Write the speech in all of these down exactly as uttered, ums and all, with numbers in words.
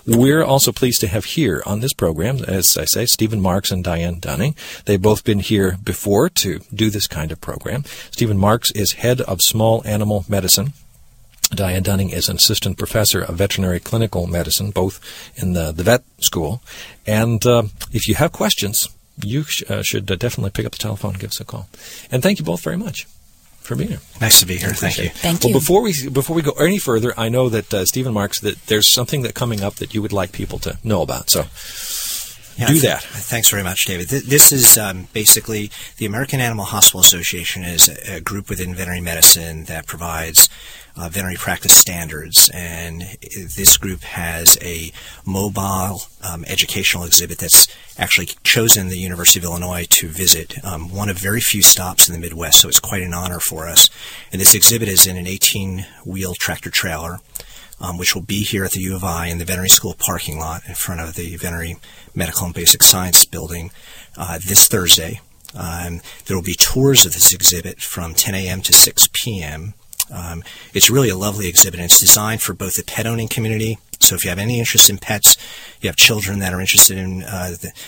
We're also pleased to have here on this program, as I say, Stephen Marks and Diane Dunning. They've both been here before to do this kind of program. Stephen Marks is head of small animal medicine. Diane Dunning is an assistant professor of veterinary clinical medicine, both in the, the vet school. And uh, if you have questions, you sh- uh, should uh, definitely pick up the telephone and give us a call. And thank you both very much for being here. Nice to be here. Thank you. Thank well, you. before we before we go any further, I know that uh, Stephen Marks, that there's something that coming up that you would like people to know about. So yeah, do th- that. Thanks very much, David. Th- this is um, basically the American Animal Hospital Association is a, a group within veterinary medicine that provides uh, veterinary practice standards, and this group has a mobile um, educational exhibit that's actually chosen the University of Illinois to visit, um, one of very few stops in the Midwest, so it's quite an honor for us. And this exhibit is in an eighteen-wheel tractor trailer, um, which will be here at the U of I in the veterinary school parking lot in front of the Veterinary Medical and Basic Science building uh, this Thursday. Um, there will be tours of this exhibit from ten a.m. to six p.m. Um, it's really a lovely exhibit, and it's designed for both the pet-owning community. So if you have any interest in pets, you have children that are interested in uh, the,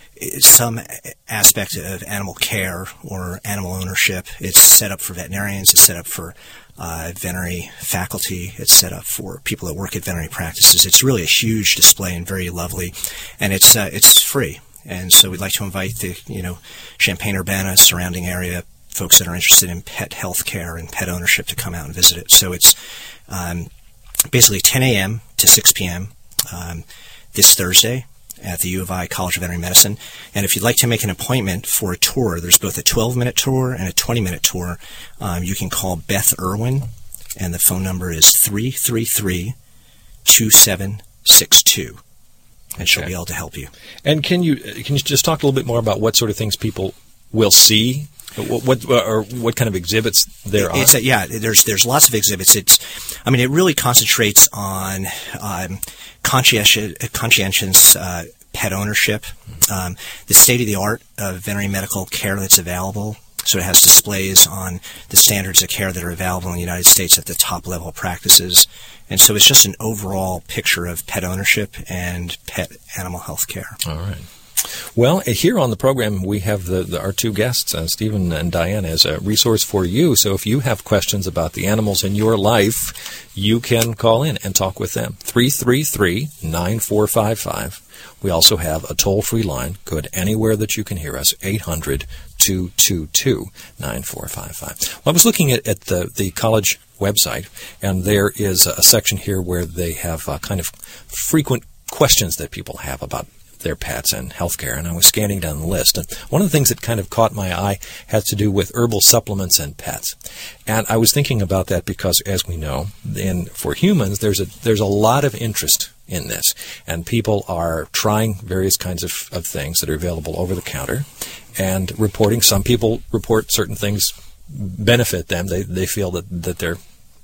some aspect of animal care or animal ownership, it's set up for veterinarians, it's set up for uh, veterinary faculty, it's set up for people that work at veterinary practices. It's really a huge display and very lovely, and it's uh, it's free. And so we'd like to invite the you know Champaign-Urbana surrounding area folks that are interested in pet health care and pet ownership to come out and visit it. So it's um, basically ten a.m. to six p.m. Um, this Thursday at the U of I College of Veterinary Medicine. And if you'd like to make an appointment for a tour, there's both a twelve-minute tour and a twenty-minute tour. Um, you can call Beth Irwin, and the phone number is three three three, two seven six two. And she'll Okay. be able to help you. And can you can you just talk a little bit more about what sort of things people will see? What, what or what kind of exhibits there are? It's a, yeah, there's there's lots of exhibits. It's, I mean, it really concentrates on um, conscientious, conscientious uh, pet ownership, um, the state of the art of veterinary medical care that's available. So it has displays on the standards of care that are available in the United States at the top level practices. And so it's just an overall picture of pet ownership and pet animal health care. All right. Well, here on the program, we have the, the, our two guests, uh, Stephen and Diane, as a resource for you. So if you have questions about the animals in your life, you can call in and talk with them. three three three, nine four five five. We also have a toll-free line. Good anywhere that you can hear us, eight hundred, two two two, nine four five five. Well, I was looking at, at the, the college website, and there is a section here where they have uh, kind of frequent questions that people have about their pets and healthcare, and I was scanning down the list. And one of the things that kind of caught my eye has to do with herbal supplements and pets. And I was thinking about that because, as we know, in, for humans, there's a there's a lot of interest in this, and people are trying various kinds of, of things that are available over the counter and reporting. Some people report certain things benefit them. They they feel that, that they're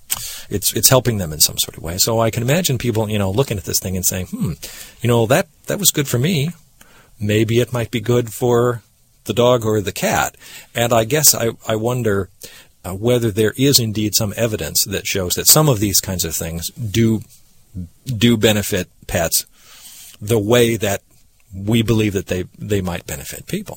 It's it's helping them in some sort of way. So I can imagine people, you know, looking at this thing and saying, hmm, you know, that, that was good for me. Maybe it might be good for the dog or the cat. And I guess I, I wonder uh, whether there is indeed some evidence that shows that some of these kinds of things do do benefit pets the way that we believe that they, they might benefit people.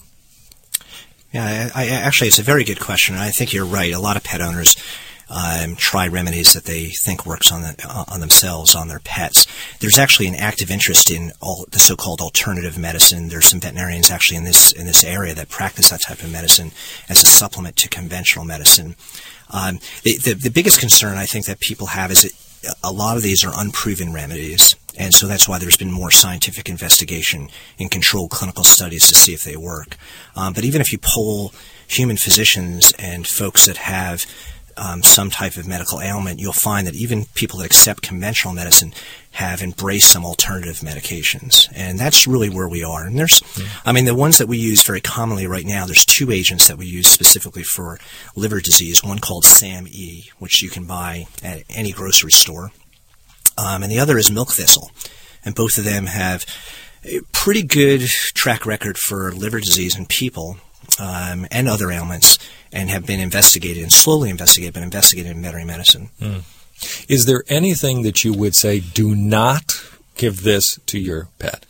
Yeah, I, I, actually, it's a very good question, and I think you're right. A lot of pet owners Um, try remedies that they think works on the, uh, on themselves, on their pets. There's actually an active interest in all the so-called alternative medicine. There's some veterinarians actually in this in this area that practice that type of medicine as a supplement to conventional medicine. Um, the, the the biggest concern I think that people have is that a lot of these are unproven remedies, and so that's why there's been more scientific investigation in controlled clinical studies to see if they work. Um, but even if you poll human physicians and folks that have Um, some type of medical ailment, you'll find that even people that accept conventional medicine have embraced some alternative medications. And that's really where we are. And there's, mm. I mean, the ones that we use very commonly right now, there's two agents that we use specifically for liver disease. One called SAM-E, which you can buy at any grocery store. Um, and the other is milk thistle. And both of them have a pretty good track record for liver disease in people um, and other ailments, and have been investigated and slowly investigated, but investigated in veterinary medicine. Mm. Is there anything that you would say do not give this to your pet?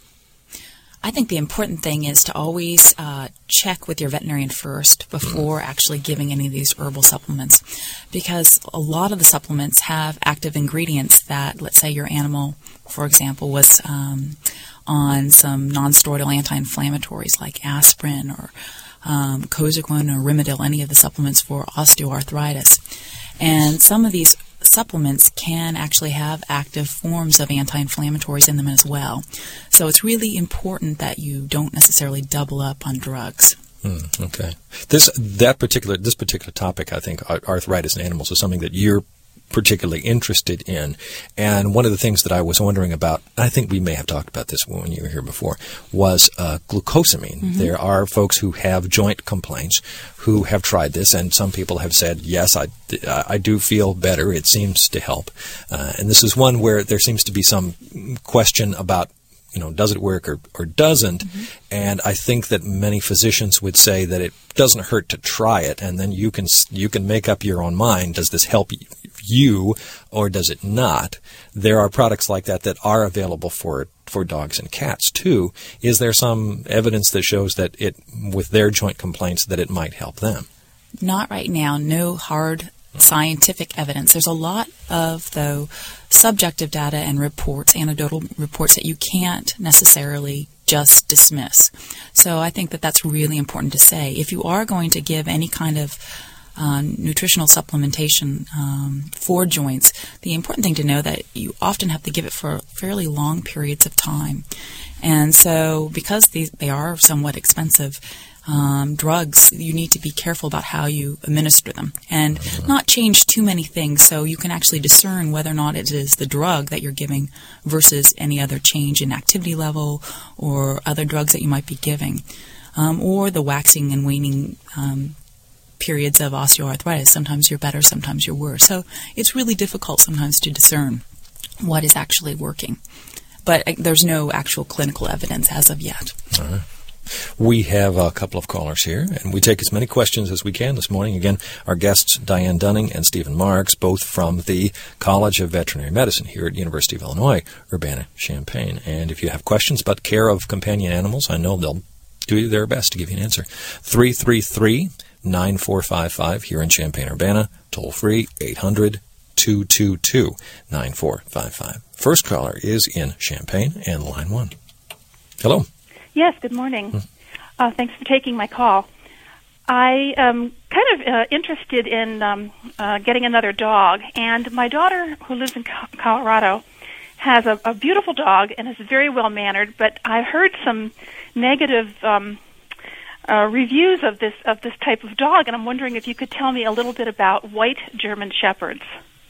I think the important thing is to always uh, check with your veterinarian first before actually giving any of these herbal supplements, because a lot of the supplements have active ingredients that, let's say your animal, for example, was um, on some non-steroidal anti-inflammatories like aspirin or um, Cosequin or Rimadyl, any of the supplements for osteoarthritis. And some of these supplements can actually have active forms of anti-inflammatories in them as well. So it's really important that you don't necessarily double up on drugs. Mm, okay. This that particular this particular topic, I think, arthritis in animals, is something that you're particularly interested in. And one of the things that I was wondering about, I think we may have talked about this when you were here before, was uh, glucosamine. Mm-hmm. There are folks who have joint complaints who have tried this, and some people have said, yes, I, I do feel better. It seems to help. Uh, and this is one where there seems to be some question about, you know, does it work or, or doesn't? Mm-hmm. And I think that many physicians would say that it doesn't hurt to try it, and then you can you can make up your own mind. Does this help you or does it not? There are products like that that are available for for dogs and cats too. Is there some evidence that shows that it, with their joint complaints, that it might help them? Not right now. No hard scientific evidence. There's a lot of, though, subjective data and reports, anecdotal reports that you can't necessarily just dismiss. So I think that that's really important to say. If you are going to give any kind of uh, nutritional supplementation um, for joints, the important thing to know that you often have to give it for fairly long periods of time. And so because these, they are somewhat expensive, Um, drugs, you need to be careful about how you administer them and not change too many things, so you can actually discern whether or not it is the drug that you're giving versus any other change in activity level or other drugs that you might be giving, um, or the waxing and waning um, periods of osteoarthritis. Sometimes you're better, sometimes you're worse. So it's really difficult sometimes to discern what is actually working. But uh, there's no actual clinical evidence as of yet. All right. We have a couple of callers here, and we take as many questions as we can this morning. Again, our guests, Diane Dunning and Stephen Marks, both from the College of Veterinary Medicine here at University of Illinois, Urbana-Champaign. And if you have questions about care of companion animals, I know they'll do their best to give you an answer. three three three, nine four five five here in Champaign-Urbana, toll free, eight hundred, two two two, nine four five five. First caller is in Champaign, and line one. Hello. Yes, good morning. Uh, thanks for taking my call. I am kind of uh, interested in um, uh, getting another dog, and my daughter, who lives in Co- Colorado, has a, a beautiful dog and is very well-mannered, but I heard some negative um, uh, reviews of this of this type of dog, and I'm wondering if you could tell me a little bit about white German Shepherds.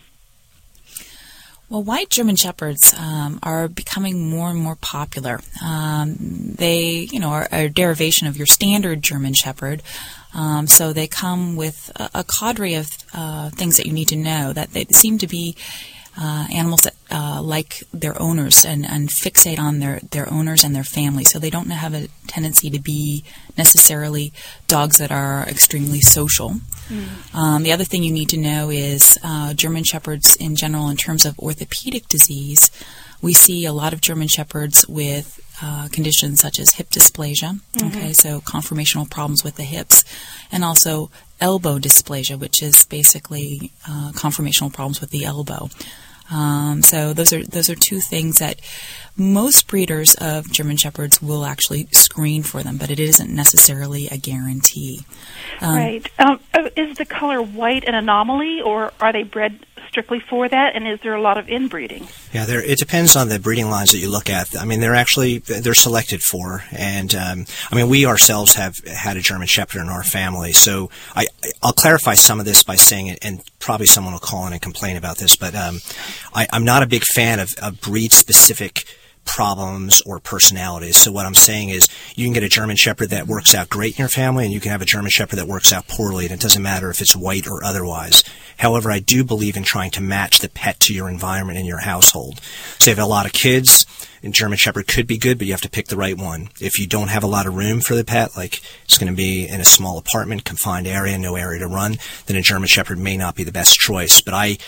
Well, white German Shepherds um, are becoming more and more popular. Um, they, you know, are, are a derivation of your standard German Shepherd. Um, so they come with a, a cadre of uh, things that you need to know. That they seem to be uh, animals that uh, like their owners and, and fixate on their, their owners and their family. So they don't have a tendency to be necessarily dogs that are extremely social. Mm. Um, the other thing you need to know is uh, German Shepherds in general, in terms of orthopedic disease, we see a lot of German Shepherds with uh, conditions such as hip dysplasia, mm-hmm. okay, so conformational problems with the hips, and also elbow dysplasia, which is basically uh, conformational problems with the elbow. Um, so those are those are two things that most breeders of German Shepherds will actually screen for them, but it isn't necessarily a guarantee. Um, right. Um, is the color white an anomaly, or are they bred strictly for that, and is there a lot of inbreeding? Yeah, there, it depends on the breeding lines that you look at. I mean, they're actually, they're selected for, and um, I mean, we ourselves have had a German Shepherd in our family, so I, I'll clarify some of this by saying it, and probably someone will call in and complain about this, but um, I, I'm not a big fan of, of breed-specific problems or personalities. So what I'm saying is you can get a German Shepherd that works out great in your family, and you can have a German Shepherd that works out poorly, and it doesn't matter if it's white or otherwise. However, I do believe in trying to match the pet to your environment in your household. So if you have a lot of kids, a German Shepherd could be good, but you have to pick the right one. If you don't have a lot of room for the pet, like it's going to be in a small apartment, confined area, no area to run, then a German Shepherd may not be the best choice. But I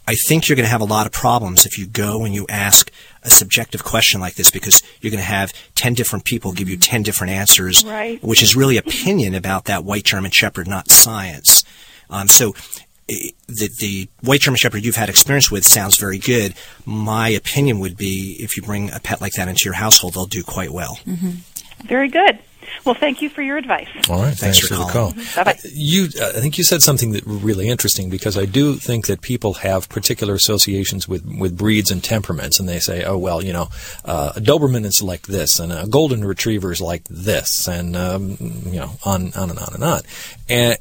I think you're going to have a lot of problems if you go and you ask a subjective question like this, because you're going to have ten different people give you ten different answers, right. which is really opinion about that white German Shepherd, not science. Um, so the, the white German Shepherd you've had experience with sounds very good. My opinion would be if you bring a pet like that into your household, they'll do quite well. Mm-hmm. Very good. Well, thank you for your advice. All right. Thanks, Thanks for for the calling. call. Bye-bye. You, uh, I think you said something that really interesting, because I do think that people have particular associations with, with breeds and temperaments, and they say, oh, well, you know, uh, a Doberman is like this, and a Golden Retriever is like this, and, um, you know, on, on and on and on. And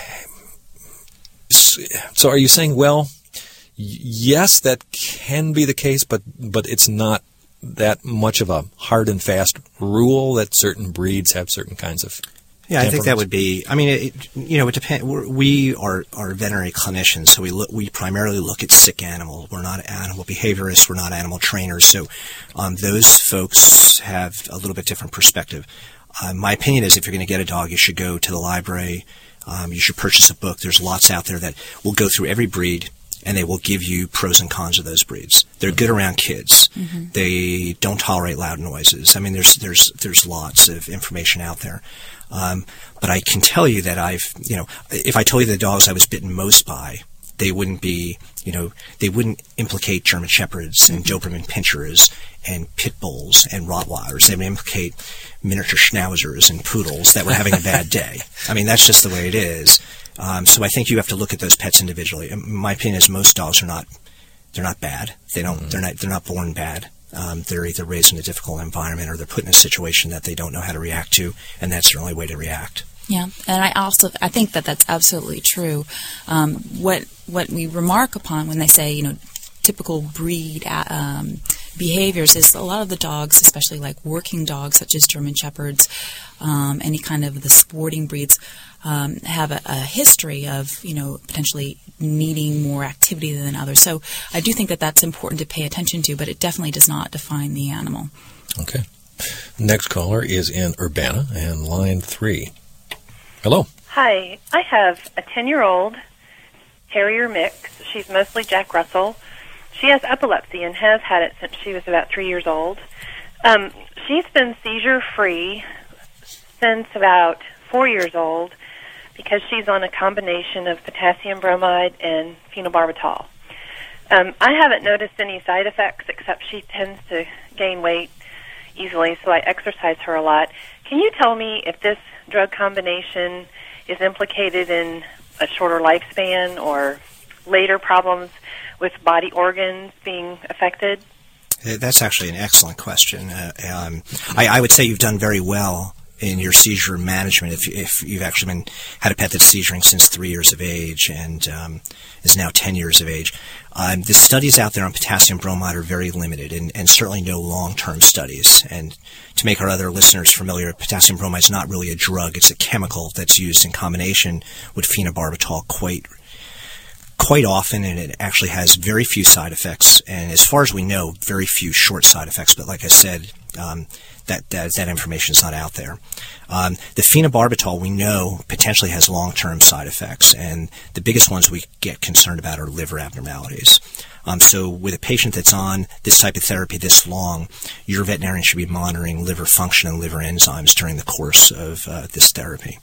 so are you saying, well, yes, that can be the case, but but it's not that much of a hard and fast rule that certain breeds have certain kinds of Yeah, I think that would be. I mean, it, you know, it depends. We are are veterinary clinicians, so we look. We primarily look at sick animals. We're not animal behaviorists. We're not animal trainers. So, um, those folks have a little bit different perspective. Uh, my opinion is, if you're going to get a dog, you should go to the library. Um, you should purchase a book. There's lots out there that will go through every breed, and they will give you pros and cons of those breeds. They're good around kids. Mm-hmm. They don't tolerate loud noises. I mean, there's there's there's lots of information out there. Um, but I can tell you that I've, you know, if I told you the dogs I was bitten most by, they wouldn't be, you know, they wouldn't implicate German Shepherds and Doberman Pinschers and Pit Bulls and Rottweilers. They would implicate miniature Schnauzers and Poodles that were having a bad day. I mean, that's just the way it is. Um, so I think you have to look at those pets individually. My opinion is most dogs are not, they're not bad. They don't, mm-hmm. they're not, they're not born bad. Um, they're either raised in a difficult environment or they're put in a situation that they don't know how to react to, and that's their only way to react. Yeah, and I also I think that that's absolutely true. Um, what what we remark upon when they say, you know, typical breed um, behaviors is a lot of the dogs, especially like working dogs such as German Shepherds, um, any kind of the sporting breeds, um, have a, a history of, you know, potentially needing more activity than others. So I do think that that's important to pay attention to, but it definitely does not define the animal. Okay. Next caller is in Urbana, and line three. Hello. Hi. I have a ten-year-old terrier mix. She's mostly Jack Russell. She has epilepsy and has had it since she was about three years old. Um, she's been seizure-free since about four years old because she's on a combination of potassium bromide and phenobarbital. Um, I haven't noticed any side effects except she tends to gain weight easily, so I exercise her a lot. Can you tell me if this drug combination is implicated in a shorter lifespan or later problems with body organs being affected? That's actually an excellent question. Uh, um, I, I would say you've done very well in your seizure management if, if you've actually been had a pet that's seizuring since three years of age and um, is now ten years of age. Um, the studies out there on potassium bromide are very limited, and, and certainly no long-term studies. And to make our other listeners familiar, potassium bromide is not really a drug. It's a chemical that's used in combination with phenobarbital quite quite often, and it actually has very few side effects. And as far as we know, very few short side effects. But like I said, um, that, that that information is not out there. Um, the phenobarbital, we know, potentially has long-term side effects, and the biggest ones we get concerned about are liver abnormalities. Um, so with a patient that's on this type of therapy this long, your veterinarian should be monitoring liver function and liver enzymes during the course of uh, this therapy.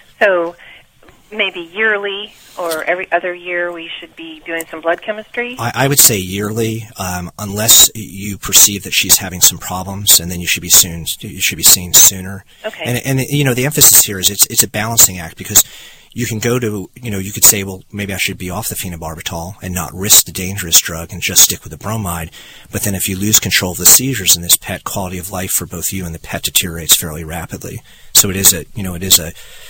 So maybe yearly or every other year we should be doing some blood chemistry? I, I would say yearly, um, unless you perceive that she's having some problems, and then you should be soon. You should be seen sooner. Okay. And, and you know, the emphasis here is it's it's a balancing act, because you can go to, you know, you could say, well, maybe I should be off the phenobarbital and not risk the dangerous drug and just stick with the bromide. But then if you lose control of the seizures in this pet, quality of life for both you and the pet deteriorates fairly rapidly. So it is a, you know, it is a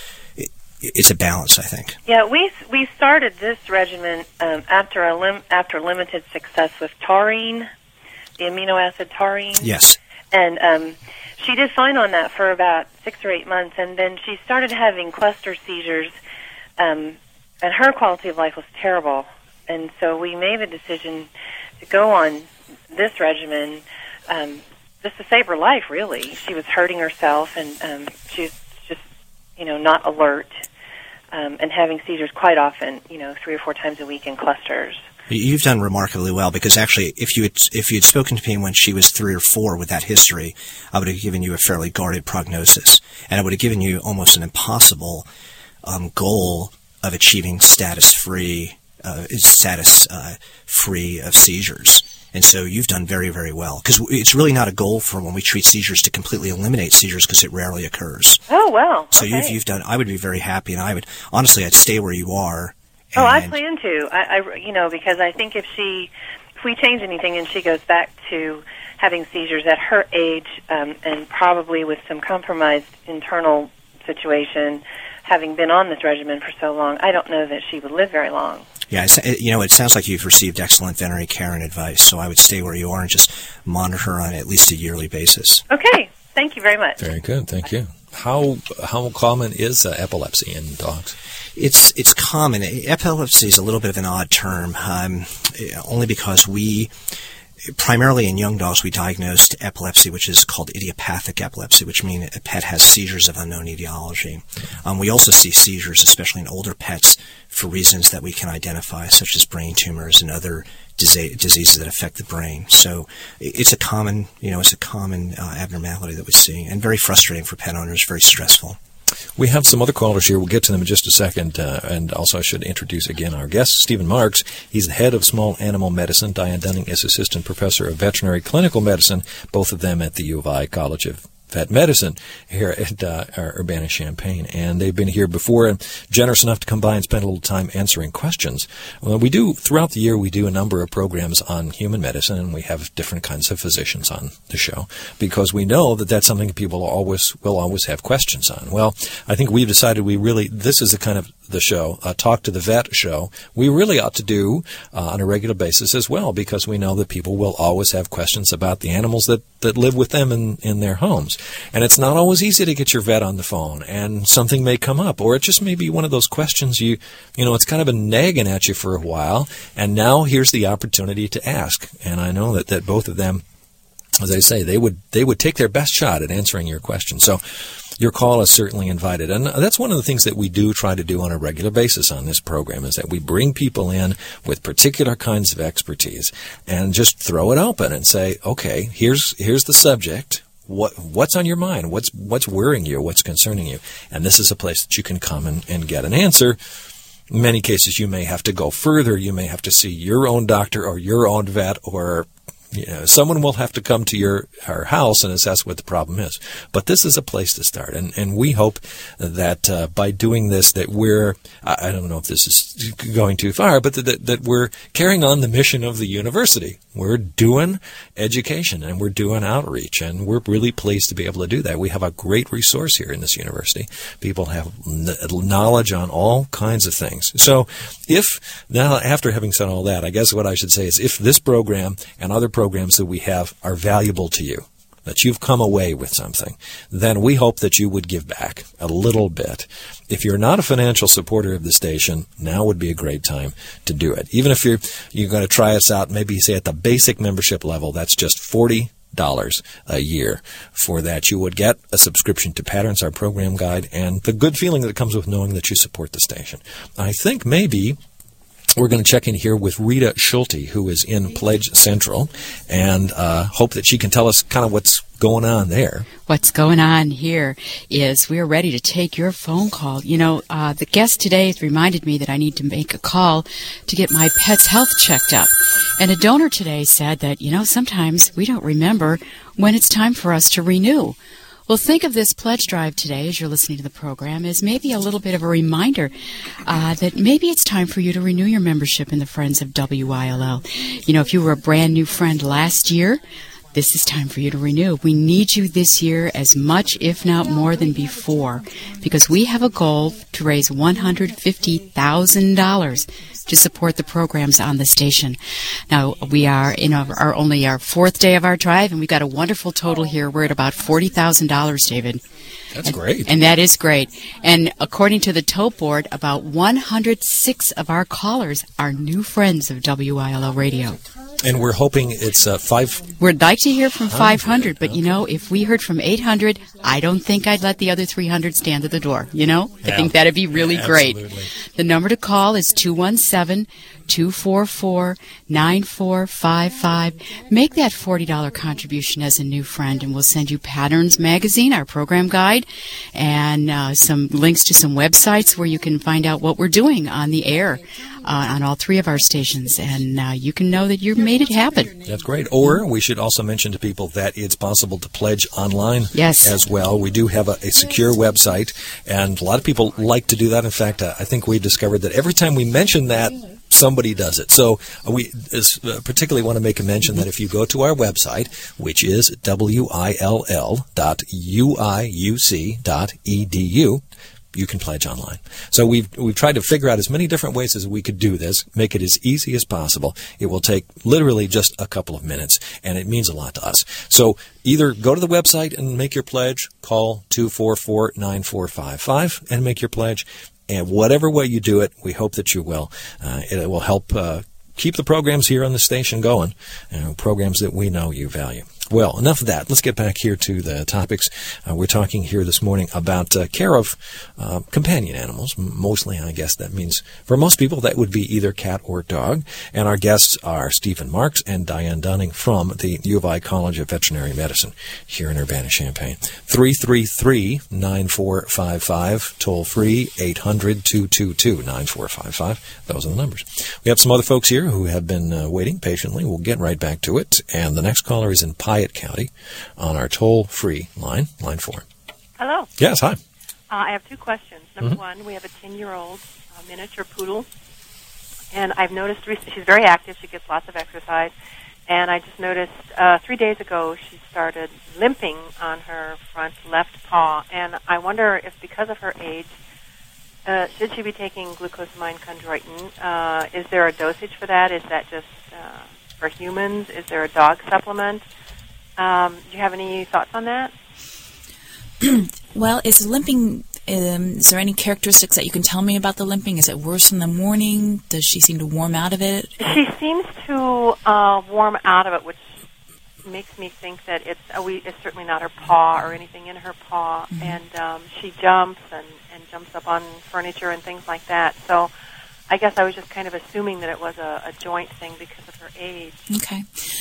It's a balance, I think. Yeah, we we started this regimen um, after a lim- after limited success with taurine, the amino acid taurine. Yes. And um, she did fine on that for about six or eight months, and then she started having cluster seizures, um, and her quality of life was terrible. And so we made the decision to go on this regimen um, just to save her life, really. She was hurting herself, and um, she was just, you know, not alert. Um, and having seizures quite often, you know, three or four times a week in clusters. You've done remarkably well, because actually, if you had, if you had spoken to me when she was three or four with that history, I would have given you a fairly guarded prognosis, and I would have given you almost an impossible um, goal of achieving status-free, uh, status uh, free of seizures. And so you've done very, very well, because it's really not a goal for when we treat seizures to completely eliminate seizures, because it rarely occurs. Oh, well. So okay. you've you've done. I would be very happy, and I would honestly, I'd stay where you are. Oh, I plan to. I, I, you know, because I think if she, if we change anything and she goes back to having seizures at her age, um, and probably with some compromised internal situation, having been on this regimen for so long, I don't know that she would live very long. Yeah, it's, you know, it sounds like you've received excellent veterinary care and advice, so I would stay where you are and just monitor her on at least a yearly basis. Okay, thank you very much. Very good, thank you. How how common is uh, epilepsy in dogs? It's it's common. Epilepsy is a little bit of an odd term, um, only because we, primarily in young dogs, we diagnosed epilepsy, which is called idiopathic epilepsy, which means a pet has seizures of unknown etiology. Um, we also see seizures, especially in older pets, for reasons that we can identify, such as brain tumors and other disa- diseases that affect the brain. So it's a common, you know, it's a common uh, abnormality that we see, and very frustrating for pet owners, very stressful. We have some other callers here. We'll get to them in just a second. Uh, and also I should introduce again our guest, Stephen Marks. He's the head of small animal medicine. Diane Dunning is assistant professor of veterinary clinical medicine, both of them at the U of I College of Vet Medicine here at uh, Urbana-Champaign. And they've been here before and generous enough to come by and spend a little time answering questions. Well, we do, throughout the year, we do a number of programs on human medicine, and we have different kinds of physicians on the show because we know that that's something people always will always have questions on. Well, I think we've decided we really, this is a kind of the show, a Talk to the Vet show, we really ought to do uh, on a regular basis as well, because we know that people will always have questions about the animals that, that live with them in, in their homes. And it's not always easy to get your vet on the phone, and something may come up, or it just may be one of those questions you, you know, it's kind of been nagging at you for a while, and now here's the opportunity to ask. And I know that, that both of them, as I say, they would they would take their best shot at answering your question. So your call is certainly invited. And that's one of the things that we do try to do on a regular basis on this program, is that we bring people in with particular kinds of expertise and just throw it open and say, okay, here's here's the subject. What what's on your mind? What's what's worrying you? What's concerning you? And this is a place that you can come and, and get an answer. In many cases, you may have to go further. You may have to see your own doctor or your own vet, or you know, someone will have to come to your our house and assess what the problem is. But this is a place to start, and and we hope that uh, by doing this, that we're I, I don't know if this is going too far, but that that we're carrying on the mission of the university. We're doing education and we're doing outreach, and we're really pleased to be able to do that. We have a great resource here in this university. People have n- knowledge on all kinds of things. So if now, after having said all that, I guess what I should say is, if this program and other programs that we have are valuable to you, that you've come away with something, then we hope that you would give back a little bit. If you're not a financial supporter of the station, now would be a great time to do it. Even if you're you're going to try us out, maybe say at the basic membership level, that's just forty dollars a year. For that, you would get a subscription to Patterns, our program guide, and the good feeling that comes with knowing that you support the station. I think maybe we're going to check in here with Rita Schulte, who is in Pledge Central, and uh, hope that she can tell us kind of what's going on there. What's going on here is we're ready to take your phone call. You know, uh, the guest today has reminded me that I need to make a call to get my pet's health checked up. And a donor today said that, you know, sometimes we don't remember when it's time for us to renew. Well, think of this pledge drive today as you're listening to the program as maybe a little bit of a reminder uh, that maybe it's time for you to renew your membership in the Friends of W I L L. You know, if you were a brand new friend last year, this is time for you to renew. We need you this year as much, if not more than before, because we have a goal to raise one hundred fifty thousand dollars to support the programs on the station. Now, we are in our, our only our fourth day of our drive, and we've got a wonderful total here. We're at about forty thousand dollars, David. That's and, great. And that is great. And according to the tote board, about one hundred six of our callers are new friends of W I L L Radio. And we're hoping it's uh, five. We'd like to hear from five hundred, but, you know, if we heard from eight hundred, I don't think I'd let the other three hundred stand at the door, you know? Yeah. I think that'd be really Yeah, great. absolutely. The number to call is two one seven, two four four, nine four five five. Make that forty dollars contribution as a new friend, and we'll send you Patterns Magazine, our program guide, and uh, some links to some websites where you can find out what we're doing on the air uh, on all three of our stations, and uh, you can know that you made it happen. That's great. Or we should also mention to people that it's possible to pledge online yes. as well. We do have a, a secure website, and a lot of people like to do that. In fact, uh, I think we discovered that every time we mention that, somebody does it. So uh, we uh, particularly want to make a mention that if you go to our website, which is W I L L dot U I U C dot E D U, you can pledge online. So we've we've tried to figure out as many different ways as we could do this, make it as easy as possible. It will take literally just a couple of minutes, and it means a lot to us. So either go to the website and make your pledge, call two four four, nine four five five and make your pledge. And whatever way you do it, we hope that you will. Uh, it will help uh, keep the programs here on the station going, you know, programs that we know you value. Well, enough of that. Let's get back here to the topics. Uh, we're talking here this morning about uh, care of uh, companion animals. Mostly, I guess that means, for most people, that would be either cat or dog. And our guests are Stephen Marks and Diane Dunning from the U of I College of Veterinary Medicine here in Urbana-Champaign. three three three, nine four five five, toll free, eight hundred, two two two, nine four five five. Those are the numbers. We have some other folks here who have been uh, waiting patiently. We'll get right back to it. And the next caller is in Piatt County on our toll-free line, line four. Hello. Yes, hi. Uh, I have two questions. Number Mm-hmm. one, we have a ten-year-old uh, miniature poodle, and I've noticed recently she's very active. She gets lots of exercise, and I just noticed uh, three days ago she started limping on her front left paw, and I wonder if because of her age, uh, should she be taking glucosamine chondroitin? Uh, is there a dosage for that? Is that just uh, for humans? Is there a dog supplement? Um, do you have any thoughts on that? Well, is limping, um, is there any characteristics that you can tell me about the limping? Is it worse in the morning? Does she seem to warm out of it? She seems to uh, warm out of it, which makes me think that it's, uh, we, it's certainly not her paw or anything in her paw. Mm-hmm. And um, she jumps and, and jumps up on furniture and things like that. So I guess I was just kind of assuming that it was a, a joint thing because of her age. Okay.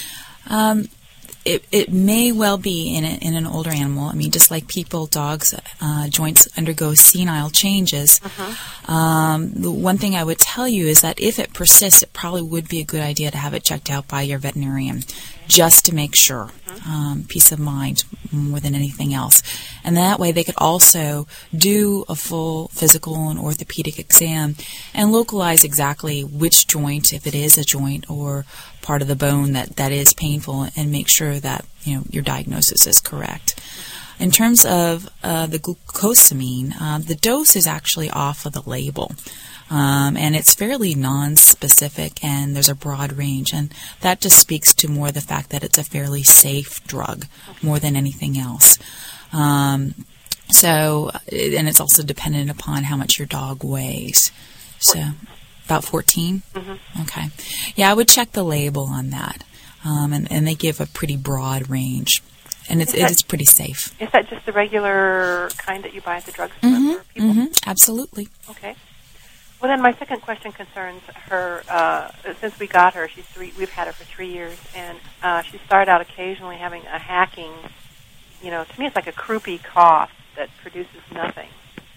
Um, It, it may well be in, a, in an older animal. I mean, just like people, dogs, uh, joints undergo senile changes. Uh-huh. Um, the one thing I would tell you is that if it persists, it probably would be a good idea to have it checked out by your veterinarian, just to make sure. Um, peace of mind more than anything else. And that way they could also do a full physical and orthopedic exam and localize exactly which joint, if it is a joint or part of the bone that, that is painful, and make sure that, you know, your diagnosis is correct. In terms of uh, the glucosamine, uh, the dose is actually off of the label. Um, and it's fairly non-specific, and there's a broad range, and that just speaks to more the fact that it's a fairly safe drug more than anything else. Um, so, and it's also dependent upon how much your dog weighs. So, about fourteen? Mm-hmm. Okay. Yeah, I would check the label on that, um, and, and they give a pretty broad range, and it's, that, it's pretty safe. Is that just the regular kind that you buy at the drugstore mm-hmm, for people? Mm-hmm, absolutely. Okay. Well, then my second question concerns her. Uh, since we got her, she's three. We've had her for three years, and uh, she started out occasionally having a hacking. You know, to me, it's like a croupy cough that produces nothing.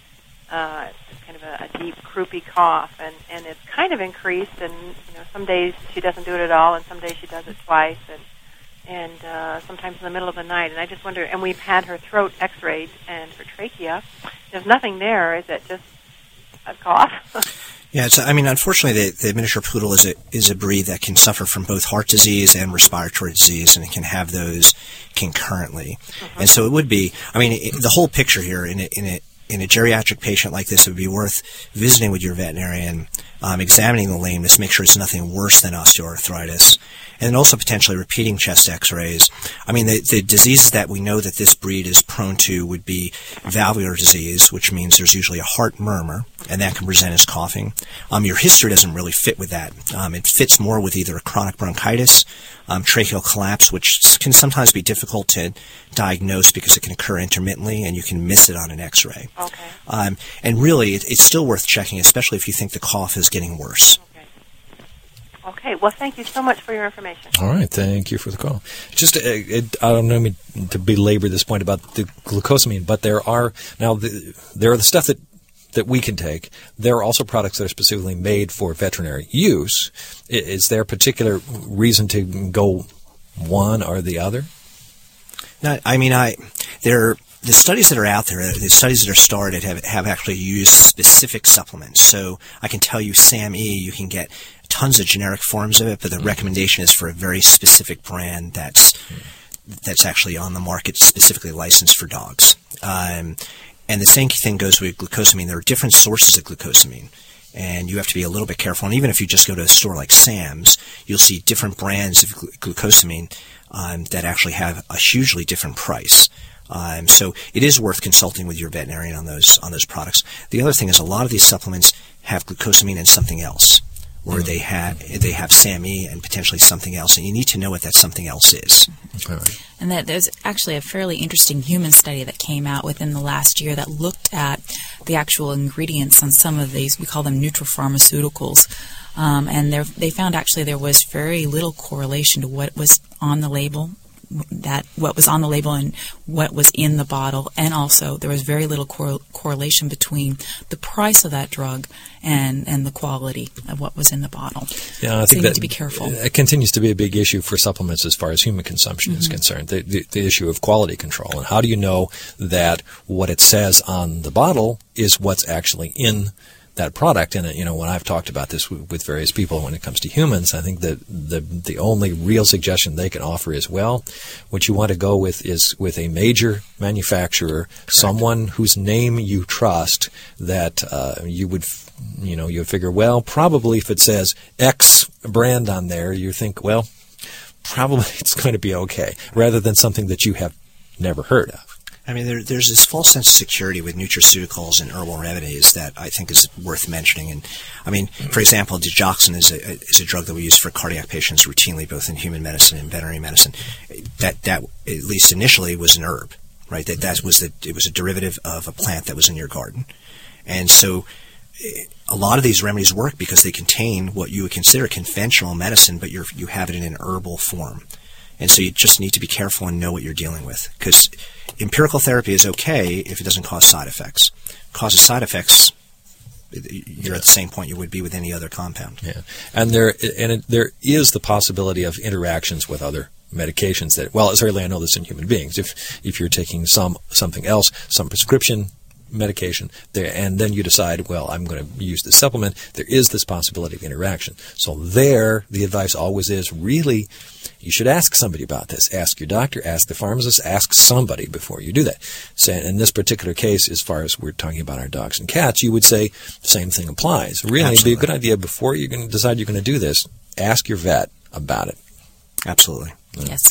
Uh, it's kind of a, a deep, croupy cough, and, and it's kind of increased. And you know, some days she doesn't do it at all, and some days she does it twice, and and uh, sometimes in the middle of the night. And I just wonder. And we've had her throat X-rayed and her trachea. There's nothing there. Is it just a cough? Yeah, it's, I mean, unfortunately, the, the miniature poodle is a is a breed that can suffer from both heart disease and respiratory disease, and it can have those concurrently. Mm-hmm. And so it would be, I mean, it, the whole picture here in a, in a in a geriatric patient like this, it would be worth visiting with your veterinarian, um, examining the lameness, make sure it's nothing worse than osteoarthritis, and then also potentially repeating chest X-rays. I mean, the, the diseases that we know that this breed is prone to would be valvular disease, which means there's usually a heart murmur, and that can present as coughing. Um, your history doesn't really fit with that. Um, it fits more with either a chronic bronchitis, um, tracheal collapse, which can sometimes be difficult to diagnose because it can occur intermittently, and you can miss it on an X-ray. Okay. Um, and really, it, it's still worth checking, especially if you think the cough is getting worse. Okay. Okay. Well, thank you so much for your information. All right. Thank you for the call. Just, uh, it, I don't know me to belabor this point about the glucosamine, but there are now the, there are the stuff that that we can take. There are also products that are specifically made for veterinary use. Is there a particular reason to go one or the other? Not, I mean, I there the studies that are out there, the studies that are started have have actually used specific supplements. So I can tell you, SAM E, you can get tons of generic forms of it, but the recommendation is for a very specific brand that's that's actually on the market, specifically licensed for dogs. Um, And the same thing goes with glucosamine. There are different sources of glucosamine, and you have to be a little bit careful. And even if you just go to a store like Sam's, you'll see different brands of glu- glucosamine um, that actually have a hugely different price. Um, so it is worth consulting with your veterinarian on those on those products. The other thing is a lot of these supplements have glucosamine and something else, or they have they have SAM E and potentially something else, and you need to know what that something else is. All right. And that there's actually a fairly interesting human study that came out within the last year that looked at the actual ingredients on some of these. We call them nutrapharmaceuticals. Um, and they found actually there was very little correlation to what was on the label, that what was on the label and what was in the bottle. And also there was very little cor- correlation between the price of that drug and, and the quality of what was in the bottle. Yeah, I so think you that need to be careful. It continues to be a big issue for supplements as far as human consumption Mm-hmm. is concerned. The, the, the issue of quality control. And how do you know that what it says on the bottle is what's actually in that product? And, you know, when I've talked about this with, with various people when it comes to humans, I think that the the only real suggestion they can offer is, well, what you want to go with is with a major manufacturer, Correct. Someone whose name you trust, that uh, you would, you know, you would figure, well, probably if it says X brand on there, you think, well, probably it's going to be okay, rather than something that you have never heard of. I mean, there, there's this false sense of security with nutraceuticals and herbal remedies that I think is worth mentioning. And I mean, for example, digoxin is a is a drug that we use for cardiac patients routinely, both in human medicine and veterinary medicine. That that at least initially was an herb, right? That that was the it was a derivative of a plant that was in your garden, and so a lot of these remedies work because they contain what you would consider conventional medicine, but you you have it in an herbal form. And so you just need to be careful and know what you're dealing with, because empirical therapy is okay if it doesn't cause side effects. Causes side effects, you're at the same point you would be with any other compound. Yeah, and there and it, there is the possibility of interactions with other medications that, well, certainly I know this in human beings. If if you're taking some something else, some prescription medication there, and then you decide, well, I'm going to use this supplement, there is this possibility of interaction. So there, the advice always is, really, you should ask somebody about this. Ask your doctor, ask the pharmacist, ask somebody before you do that. So in this particular case, as far as we're talking about our dogs and cats, you would say the same thing applies. Really, Absolutely. It'd be a good idea before you're going to decide you're going to do this, ask your vet about it. Absolutely. Yes.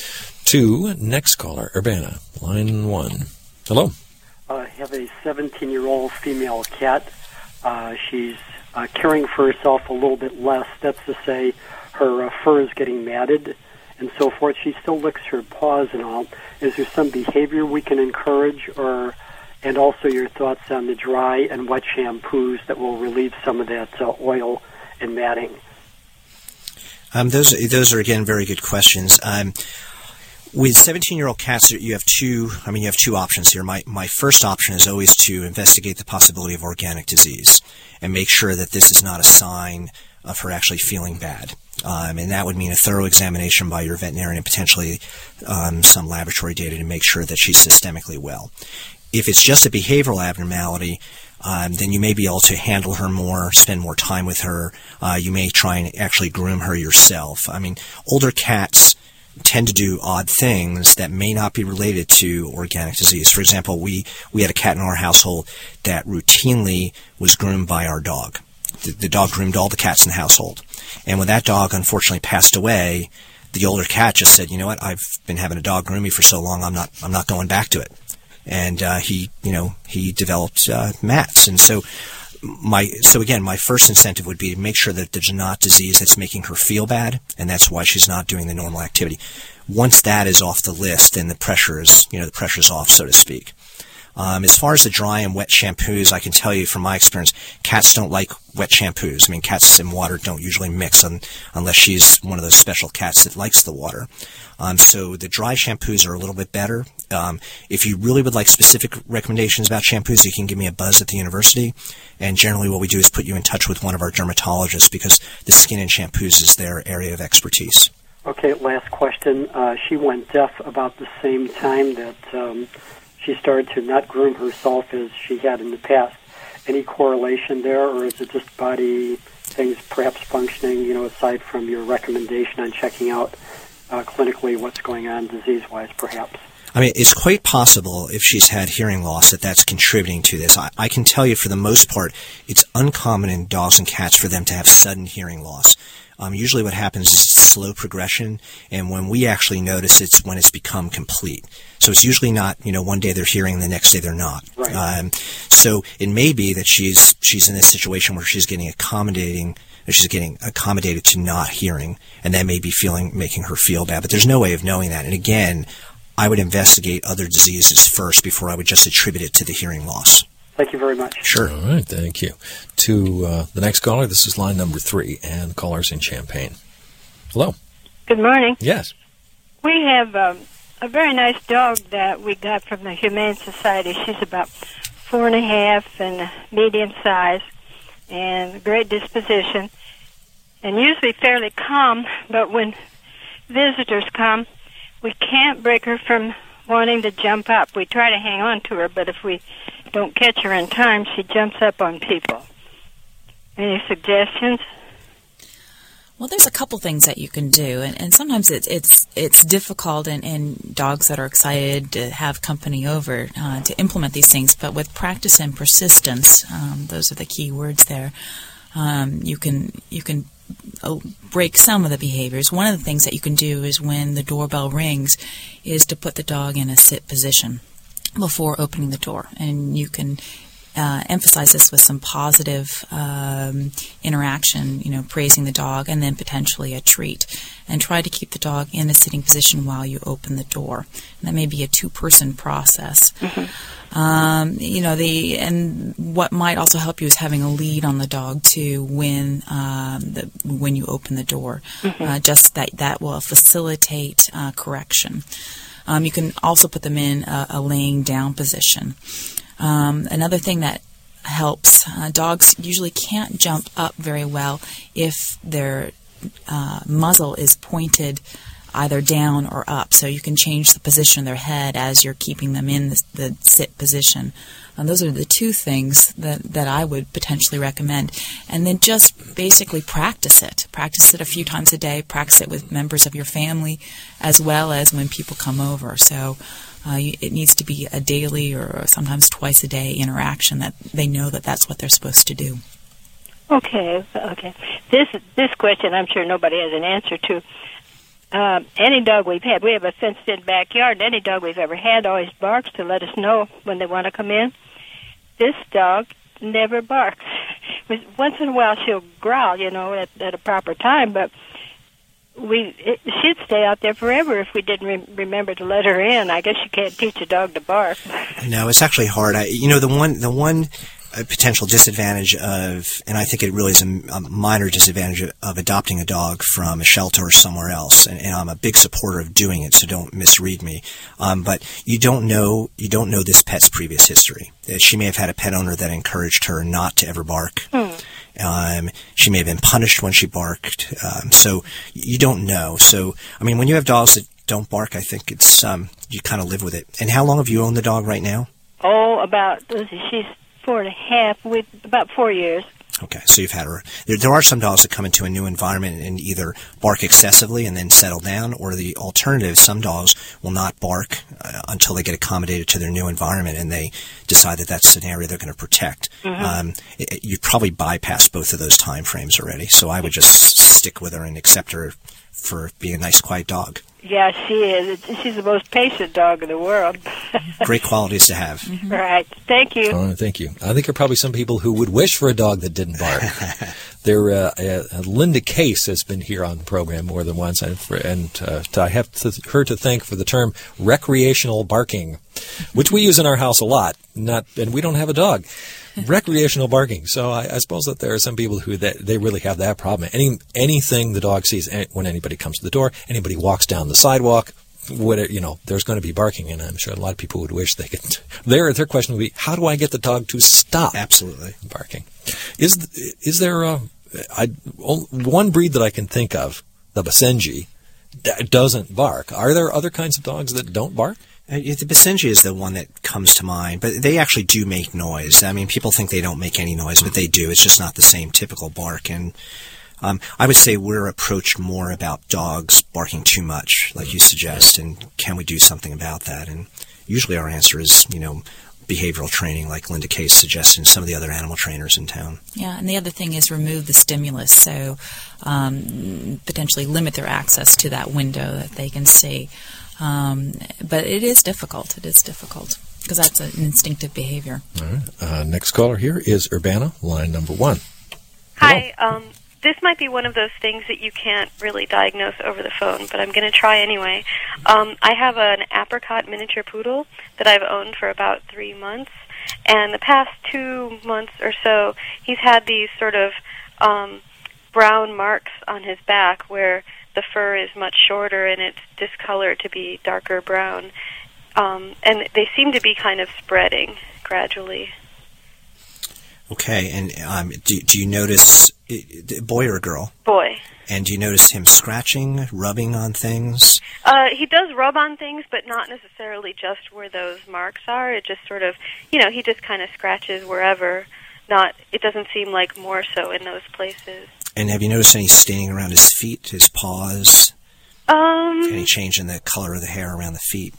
Two, next caller, Urbana, line one. Hello. I have a seventeen-year-old female cat. Uh, she's uh, caring for herself a little bit less. That's to say, her uh, fur is getting matted and so forth. She still licks her paws and all. Is there some behavior we can encourage, or and also your thoughts on the dry and wet shampoos that will relieve some of that uh, oil and matting? Um, those those are again very good questions. Um, With seventeen-year-old cats, you have two. I mean, you have two options here. My my first option is always to investigate the possibility of organic disease and make sure that this is not a sign of her actually feeling bad. Um, and that would mean a thorough examination by your veterinarian and potentially um, some laboratory data to make sure that she's systemically well. If it's just a behavioral abnormality, um, then you may be able to handle her more, spend more time with her. Uh, you may try and actually groom her yourself. I mean, older cats tend to do odd things that may not be related to organic disease. For example, we, we had a cat in our household that routinely was groomed by our dog. The, the dog groomed all the cats in the household. And when that dog unfortunately passed away, the older cat just said, you know what, I've been having a dog groom me for so long, I'm not I'm not going back to it. And uh, he, you know, he developed uh, mats. And so My so again, my first incentive would be to make sure that there's not disease that's making her feel bad, and that's why she's not doing the normal activity. Once that is off the list, then the pressure is, you know, the pressure is off, so to speak. Um, as far as the dry and wet shampoos, I can tell you from my experience, cats don't like wet shampoos. I mean, cats and water don't usually mix un- unless she's one of those special cats that likes the water. Um, so the dry shampoos are a little bit better. Um, if you really would like specific recommendations about shampoos, you can give me a buzz at the university. And generally what we do is put you in touch with one of our dermatologists because the skin and shampoos is their area of expertise. Okay, last question. Uh, she went deaf about the same time that um, she started to not groom herself as she had in the past. Any correlation there, or is it just body things perhaps functioning, you know, aside from your recommendation on checking out uh, clinically what's going on disease-wise, perhaps? I mean, it's quite possible if she's had hearing loss that that's contributing to this. I, I can tell you for the most part, it's uncommon in dogs and cats for them to have sudden hearing loss. Um, usually what happens is it's slow progression, and when we actually notice it's when it's become complete. So it's usually not, you know, one day they're hearing and the next day they're not. Right. Um, so it may be that she's she's in this situation where she's getting accommodating, she's getting accommodated to not hearing, and that may be feeling making her feel bad. But there's no way of knowing that. And again, I would investigate other diseases first before I would just attribute it to the hearing loss. Thank you very much. Sure. All right, thank you. To uh, the next caller, this is line number three, and callers in Champaign. Hello. Good morning. Yes. We have um, a very nice dog that we got from the Humane Society. She's about four and a half and medium size and great disposition and usually fairly calm, but when visitors come, we can't break her from wanting to jump up. We try to hang on to her, but if we don't catch her in time, she jumps up on people. Any suggestions? Well, there's a couple things that you can do, and, and sometimes it, it's it's difficult in, in dogs that are excited to have company over uh, to implement these things. But with practice and persistence, um, those are the key words there. Um, you can you can uh, break some of the behaviors. One of the things that you can do is when the doorbell rings, is to put the dog in a sit position before opening the door, and you can uh, emphasize this with some positive um, interaction, you know, praising the dog, and then potentially a treat, and try to keep the dog in a sitting position while you open the door. And that may be a two-person process. Mm-hmm. Um, you know, the and what might also help you is having a lead on the dog too when um, the, when you open the door. Mm-hmm. Uh, just that that will facilitate uh, correction. Um, you can also put them in a, a laying down position. Um, another thing that helps, uh, dogs usually can't jump up very well if their uh, muzzle is pointed either down or up. So you can change the position of their head as you're keeping them in the, the sit position. And those are the two things that, that I would potentially recommend. And then just basically practice it. Practice it a few times a day. Practice it with members of your family as well as when people come over. So uh, it needs to be a daily or sometimes twice a day interaction that they know that that's what they're supposed to do. Okay, okay. This this question I'm sure nobody has an answer to. Um, any dog we've had, we have a fenced-in backyard, and any dog we've ever had always barks to let us know when they want to come in. This dog never barks. Once in a while she'll growl, you know, at, at a proper time, but we it, she'd stay out there forever if we didn't re- remember to let her in. I guess you can't teach a dog to bark. No, it's actually hard. I, you know, the one the one uh, potential disadvantage of, and I think it really is a, a minor disadvantage of, of adopting a dog from a shelter or somewhere else, and, and I'm a big supporter of doing it, so don't misread me. Um, but you don't know you don't know this pet's previous history. Uh, she may have had a pet owner that encouraged her not to ever bark. Hmm. Um, she may have been punished when she barked. Um, so you don't know. So, I mean, when you have dogs that don't bark, I think it's um, you kind of live with it. And how long have you owned the dog right now? Oh, about, let's see, she's four and a half, with about four years. Okay, so you've had her. There, there are some dogs that come into a new environment and either bark excessively and then settle down, or the alternative, some dogs will not bark uh, until they get accommodated to their new environment and they decide that that's an area they're going to protect. Mm-hmm. Um, it, it, you'd probably bypass both of those time frames already, so I would just stick with her and accept her for being a nice, quiet dog. Yeah, she is. She's the most patient dog in the world. Great qualities to have. Mm-hmm. Right. Thank you. Oh, thank you. I think there are probably some people who would wish for a dog that didn't bark. there, uh, uh, Linda Case has been here on the program more than once, and, for, and uh, I have to, her to thank for the term recreational barking. which we use in our house a lot. Not, and we don't have a dog. Recreational barking. So I, I suppose that there are some people who that they really have that problem. Any anything the dog sees when anybody comes to the door, anybody walks down the sidewalk, what you know, there's going to be barking, and I'm sure a lot of people would wish they could. Their their question would be, how do I get the dog to stop? Absolutely barking. Is is there a, I, one breed that I can think of, the Basenji, doesn't bark? Are there other kinds of dogs that don't bark? Uh, the Basenji is the one that comes to mind, but they actually do make noise. I mean, people think they don't make any noise, but they do. It's just not the same typical bark. And um, I would say we're approached more about dogs barking too much, like you suggest, and can we do something about that? And usually our answer is, you know, behavioral training, like Linda Case suggested, and some of the other animal trainers in town. Yeah, and the other thing is remove the stimulus, so um, potentially limit their access to that window that they can see. Um, but it is difficult. It is difficult because that's an instinctive behavior. All right. Uh, next caller here is Urbana, line number one. Hi. Um, this might be one of those things that you can't really diagnose over the phone, but I'm going to try anyway. Um, I have an apricot miniature poodle that I've owned for about three months, and the past two months or so, he's had these sort of um, brown marks on his back where the fur is much shorter and it's discolored to be darker brown. Um, and they seem to be kind of spreading gradually. Okay, and um, do, do you notice, boy or girl? Boy. And do you notice him scratching, rubbing on things? Uh, he does rub on things, but not necessarily just where those marks are. It just sort of, you know, he just kind of scratches wherever. Not, it doesn't seem like more so in those places. And have you noticed any staining around his feet, his paws? Um, any change in the color of the hair around the feet?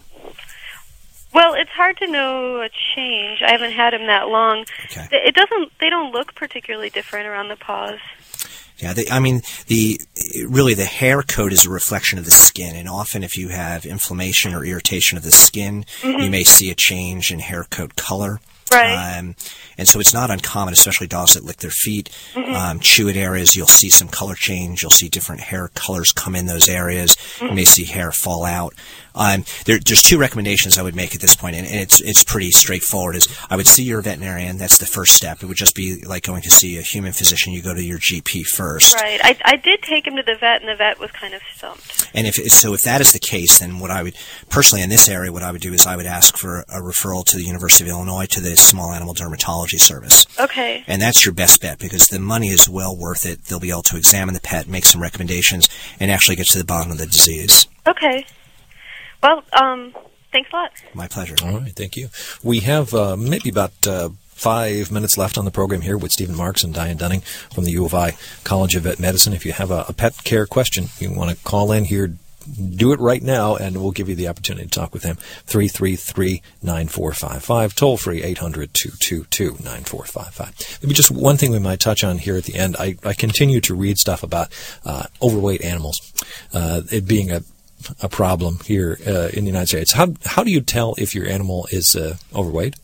Well, it's hard to know a change. I haven't had him that long. Okay. It doesn't. They don't look particularly different around the paws. Yeah, they, I mean, the really the hair coat is a reflection of the skin, and often if you have inflammation or irritation of the skin, mm-hmm. you may see a change in hair coat color. Right. Um, and so it's not uncommon, especially dogs that lick their feet, mm-hmm. um, chew at areas. You'll see some color change. You'll see different hair colors come in those areas. Mm-hmm. You may see hair fall out. Um, there, there's two recommendations I would make at this point, and, and it's it's pretty straightforward. Is I would see your veterinarian. That's the first step. It would just be like going to see a human physician. You go to your G P first. Right. I, I did take him to the vet, and the vet was kind of stumped. And if so, if that is the case, then what I would personally in this area, what I would do is I would ask for a referral to the University of Illinois to the Small Animal Dermatology Service. Okay. And that's your best bet because the money is well worth it. They'll be able to examine the pet, make some recommendations, and actually get to the bottom of the disease. Okay. Well, um, thanks a lot. My pleasure. All right, thank you. We have uh, maybe about uh, five minutes left on the program here with Stephen Marks and Diane Dunning from the U of I College of Vet Medicine. If you have a, a pet care question, you want to call in here, do it right now, and we'll give you the opportunity to talk with him. three three three, nine four five five, toll free eight hundred, two two two, nine four five five. Maybe just one thing we might touch on here at the end. I, I continue to read stuff about uh, overweight animals, uh, it being a a problem here uh, in the United States. How how do you tell if your animal is uh, overweight?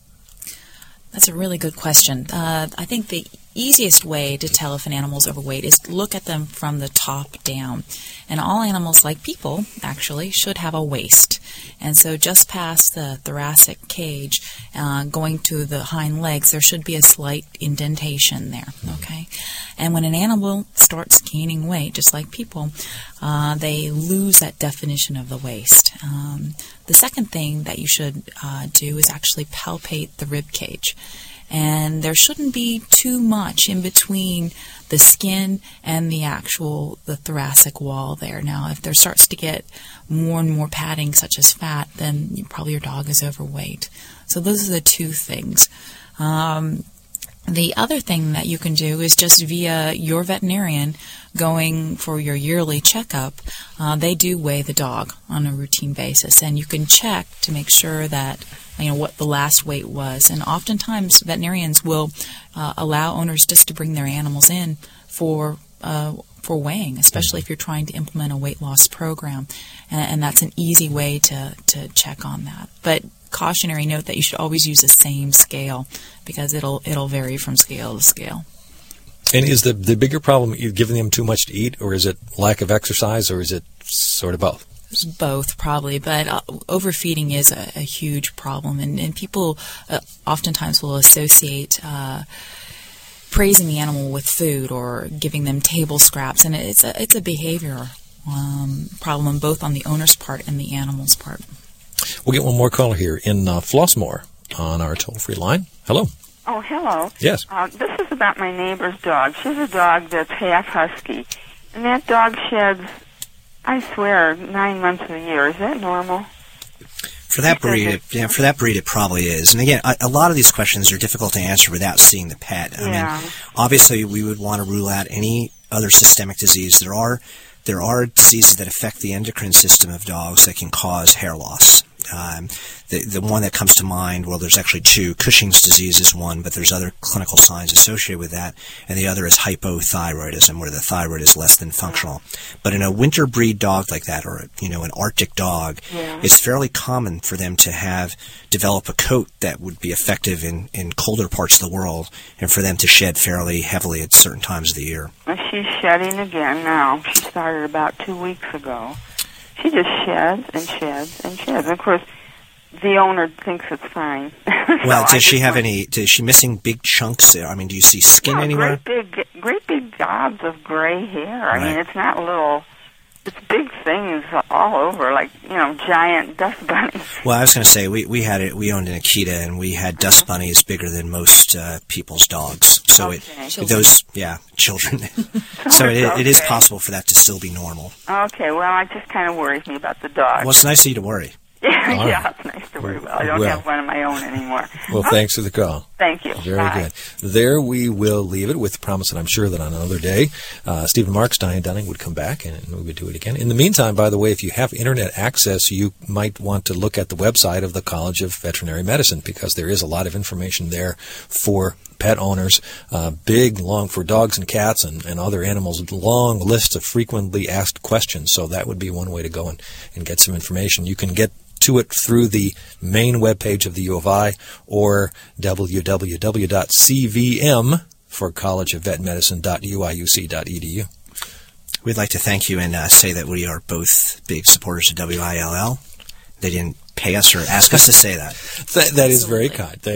That's a really good question. Uh, I think the easiest way to tell if an animal is overweight is look at them from the top down. And all animals, like people, actually, should have a waist. And so just past the thoracic cage, uh, going to the hind legs, there should be a slight indentation there, okay? And when an animal starts gaining weight, just like people, uh, they lose that definition of the waist. Um, the second thing that you should uh, do is actually palpate the rib cage. And there shouldn't be too much in between the skin and the actual, the thoracic wall there. Now, if there starts to get more and more padding, such as fat, then you, probably your dog is overweight. So those are the two things. Um, the other thing that you can do is just via your veterinarian going for your yearly checkup. Uh, they do weigh the dog on a routine basis, and you can check to make sure that you know what the last weight was. And oftentimes veterinarians will uh, allow owners just to bring their animals in for uh, for weighing, especially if you're trying to implement a weight loss program, and, and that's an easy way to to check on that. But cautionary note that you should always use the same scale because it'll it'll vary from scale to scale. And is the the bigger problem you giving them too much to eat, or is it lack of exercise, or is it sort of both? Both, probably, but uh, overfeeding is a, a huge problem, and, and people uh, oftentimes will associate uh, praising the animal with food or giving them table scraps, and it's a, it's a behavior um, problem both on the owner's part and the animal's part. We'll get one more caller here in uh, Flossmoor on our toll-free line. Hello. Oh, hello. Yes. Uh, this is about my neighbor's dog. She has a dog that's half husky, and that dog sheds, I swear, nine months of the year. Is that normal? For that breed, it, yeah, for that breed, it probably is. And again, a, a lot of these questions are difficult to answer without seeing the pet. I Yeah. mean, obviously, we would want to rule out any other systemic disease. There are there are diseases that affect the endocrine system of dogs that can cause hair loss. Um, the the one that comes to mind, well, there's actually two. Cushing's disease is one, but there's other clinical signs associated with that, and the other is hypothyroidism, where the thyroid is less than functional. But in a winter breed dog like that, or you know, an Arctic dog, Yeah. it's fairly common for them to have develop a coat that would be effective in in colder parts of the world, and for them to shed fairly heavily at certain times of the year. Well, she's shedding again now. She started about two weeks ago. She just sheds and sheds and sheds. And of course, the owner thinks it's fine. Well, So I does she just have want- any? Is she missing big chunks? I mean, do you see skin Yeah, anywhere? Great big, great big gobs of gray hair. I Right. mean, it's not little. It's big things all over, like you know, giant dust bunnies. Well, I was going to say we we had it. We owned an Akita, and we had dust bunnies bigger than most uh, people's dogs. So Okay. it Children. those yeah children. So it, it is Okay. possible for that to still be normal. Okay, well, it just kind of worries me about the dog. Well, it's nice of you to worry. yeah, All yeah, right. it's nice to worry about. I don't Well. have one of my own anymore. Well, thanks for the call. Thank you. Very Bye. good. There we will leave it with the promise that I'm sure that on another day, uh, Stephen Marks, Diane Dunning would come back and we would do it again. In the meantime, by the way, if you have internet access, you might want to look at the website of the College of Veterinary Medicine because there is a lot of information there for pet owners. Uh, big, long, for dogs and cats and, and other animals, long lists of frequently asked questions. So that would be one way to go and, and get some information. You can get to it through the main webpage of the U of I or w w w dot c v m for college of vet medicine dot u i u c dot e d u. We'd like to thank you and uh, say that we are both big supporters of W I L L. They didn't pay us or ask us to say that. That, that is very kind.